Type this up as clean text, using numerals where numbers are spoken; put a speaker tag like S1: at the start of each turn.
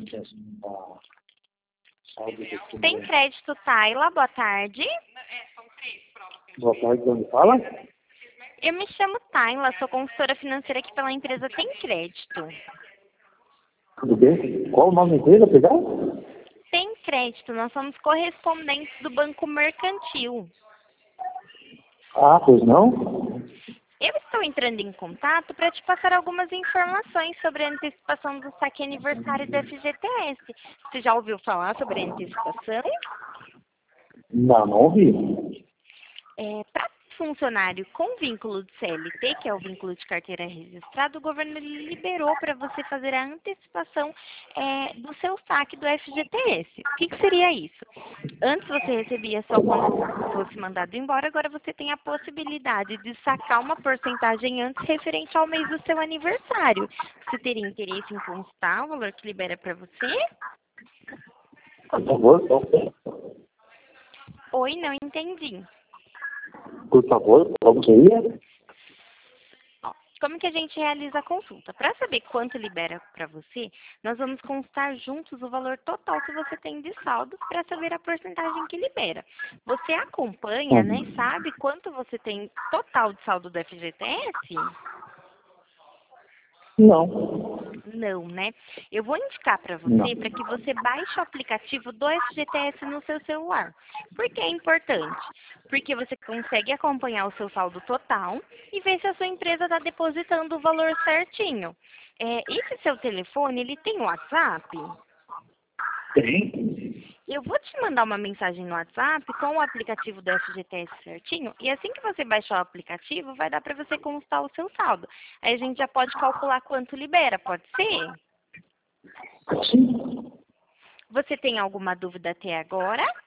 S1: Tem crédito, Tayla? Boa tarde.
S2: Boa tarde, de onde fala?
S1: Eu me chamo Tayla, sou consultora financeira aqui pela empresa Tem Crédito.
S2: Tudo bem? Qual o nome da empresa, perdão?
S1: Tem Crédito, nós somos correspondentes do Banco Mercantil.
S2: Ah, pois não?
S1: Eu estou entrando em contato para te passar algumas informações sobre a antecipação do saque aniversário do FGTS. Você já ouviu falar sobre a antecipação?
S2: Não, não ouvi.
S1: Para funcionário com vínculo de CLT, que é o vínculo de carteira registrada, o governo liberou para você fazer a antecipação do seu saque do FGTS. O que seria isso? Antes você recebia só quando fosse mandado embora, agora você tem a possibilidade de sacar uma porcentagem antes referente ao mês do seu aniversário. Você teria interesse em constar o valor que libera para você?
S2: Por favor,
S1: Oi, não entendi.
S2: como seria?
S1: Ó, como que a gente realiza a consulta? Para saber quanto libera para você, nós vamos constar juntos o valor total que você tem de saldo para saber a porcentagem que libera. Você acompanha, né, e sabe quanto você tem total de saldo do FGTS?
S2: Não.
S1: Não, né? Eu vou indicar para
S2: Não.
S1: você para que você baixe o aplicativo do FGTS no seu celular. Por que é importante? Porque você consegue acompanhar o seu saldo total e ver se a sua empresa está depositando o valor certinho. Esse seu telefone, ele tem WhatsApp?
S2: Tem?
S1: Eu vou te mandar uma mensagem no WhatsApp com o aplicativo do FGTS certinho. E assim que você baixar o aplicativo, vai dar para você constar o seu saldo. Aí a gente já pode calcular quanto libera, pode ser?
S2: Sim.
S1: Você tem alguma dúvida até agora?